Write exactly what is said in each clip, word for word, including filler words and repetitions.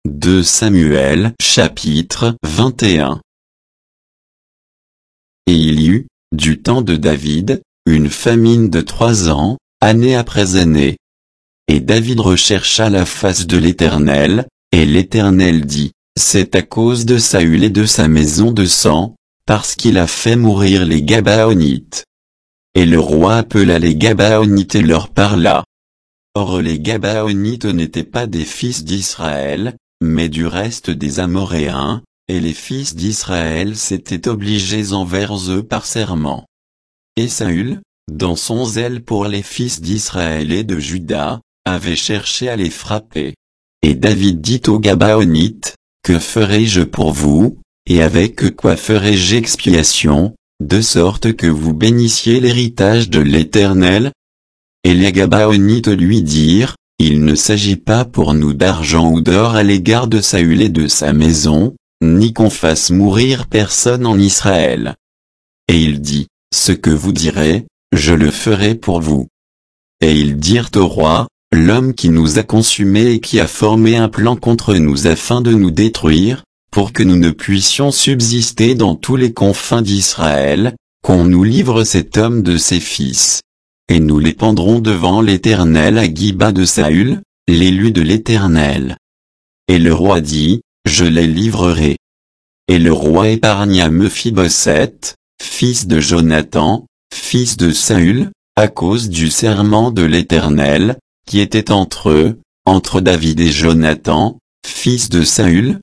deux Samuel chapitre vingt et un. Et il y eut, du temps de David, une famine de trois ans, année après année. Et David rechercha la face de l'Éternel, et l'Éternel dit, c'est à cause de Saül et de sa maison de sang, parce qu'il a fait mourir les Gabaonites. Et le roi appela les Gabaonites et leur parla. Or les Gabaonites n'étaient pas des fils d'Israël, mais du reste des Amoréens, et les fils d'Israël s'étaient obligés envers eux par serment. Et Saül, dans son zèle pour les fils d'Israël et de Juda, avait cherché à les frapper. Et David dit aux Gabaonites, que ferai-je pour vous, et avec quoi ferai-je expiation, de sorte que vous bénissiez l'héritage de l'Éternel? Et les Gabaonites lui dirent, il ne s'agit pas pour nous d'argent ou d'or à l'égard de Saül et de sa maison, ni qu'on fasse mourir personne en Israël. Et il dit, ce que vous direz, je le ferai pour vous. Et ils dirent au roi, l'homme qui nous a consumés et qui a formé un plan contre nous afin de nous détruire, pour que nous ne puissions subsister dans tous les confins d'Israël, qu'on nous livre cet homme de ses fils. Et nous les pendrons devant l'Éternel à Giba de Saül, l'élu de l'Éternel. Et le roi dit, je les livrerai. Et le roi épargna Mephibosheth, fils de Jonathan, fils de Saül, à cause du serment de l'Éternel, qui était entre eux, entre David et Jonathan, fils de Saül.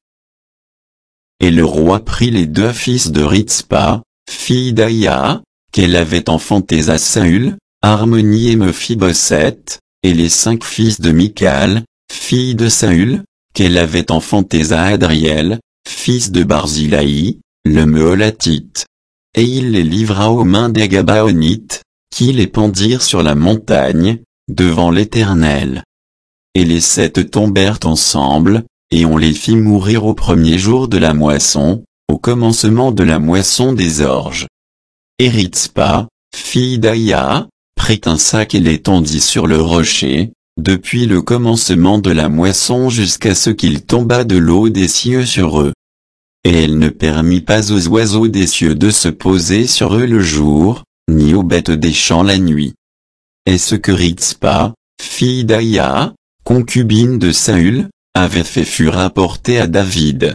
Et le roi prit les deux fils de Ritzpa, fille d'Aïa, qu'elle avait enfantés à Saül, Harmonie et Mephibosheth, et les cinq fils de Michal, fille de Saül, qu'elle avait enfantés à Adriel, fils de Barzilaï, le Méholatite. Et il les livra aux mains des Gabaonites, qui les pendirent sur la montagne, devant l'Éternel. Et les sept tombèrent ensemble, et on les fit mourir au premier jour de la moisson, au commencement de la moisson des orges. Et Ritzpa, fille d'Aïa, prit un sac et l'étendit sur le rocher, depuis le commencement de la moisson jusqu'à ce qu'il tombât de l'eau des cieux sur eux. Et elle ne permit pas aux oiseaux des cieux de se poser sur eux le jour, ni aux bêtes des champs la nuit. Et ce que Ritzpa, fille d'Aïa, concubine de Saül, avait fait fut rapporté à David.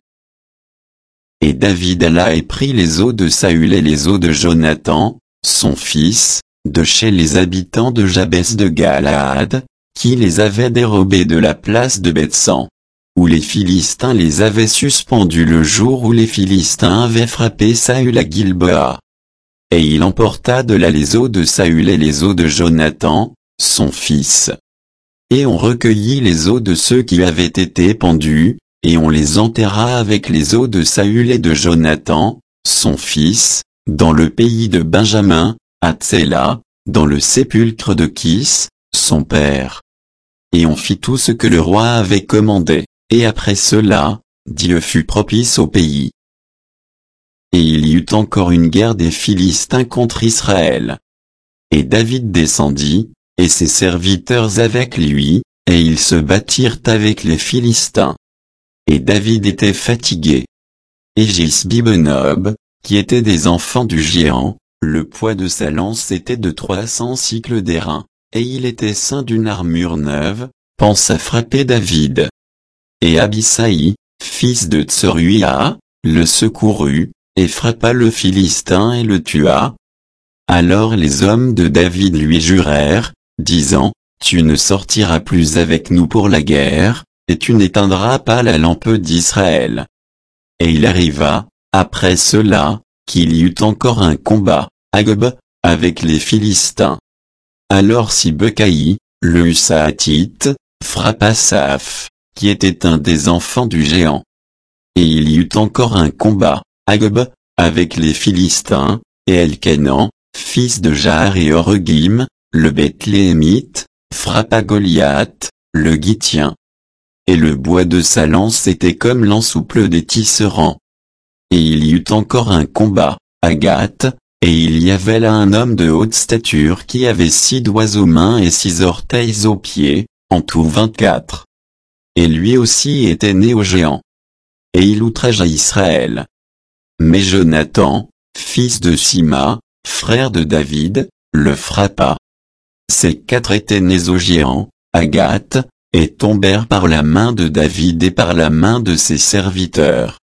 Et David alla et prit les os de Saül et les os de Jonathan, son fils, de chez les habitants de Jabès de Galaad, qui les avaient dérobés de la place de Bethsan, où les Philistins les avaient suspendus le jour où les Philistins avaient frappé Saül à Gilboa. Et il emporta de là les os de Saül et les os de Jonathan, son fils. Et on recueillit les os de ceux qui avaient été pendus, et on les enterra avec les os de Saül et de Jonathan, son fils, dans le pays de Benjamin, à Tséla, dans le sépulcre de Kis, son père. Et on fit tout ce que le roi avait commandé, et après cela, Dieu fut propice au pays. Et il y eut encore une guerre des Philistins contre Israël. Et David descendit, et ses serviteurs avec lui, et ils se battirent avec les Philistins. Et David était fatigué. Et Gisbi-Benob, qui était des enfants du géant, le poids de sa lance était de trois cents cycles d'airain, et il était ceint d'une armure neuve, pensa frapper David. Et Abisai, fils de Tseruia, le secourut, et frappa le Philistin et le tua. Alors les hommes de David lui jurèrent, disant, tu ne sortiras plus avec nous pour la guerre, et tu n'éteindras pas la lampe d'Israël. Et il arriva, après cela, qu'il y eut encore un combat, à Gob, avec les Philistins. Alors Sibecaï, le Hussaatite, frappa Saph, qui était un des enfants du géant. Et il y eut encore un combat, à Gob, avec les Philistins, et Elkanan, fils de Jaar et Oregim, le Bethléemite, frappa Goliath, le Gittien. Et le bois de sa lance était comme l'ensouple des tisserands. Et il y eut encore un combat, à Gath, et il y avait là un homme de haute stature qui avait six doigts aux mains et six orteils aux pieds, en tout vingt-quatre. et lui aussi était né au géant. Et il outragea Israël. Mais Jonathan, fils de Sima, frère de David, le frappa. Ces quatre étaient nés au géant, à Gath, et tombèrent par la main de David et par la main de ses serviteurs.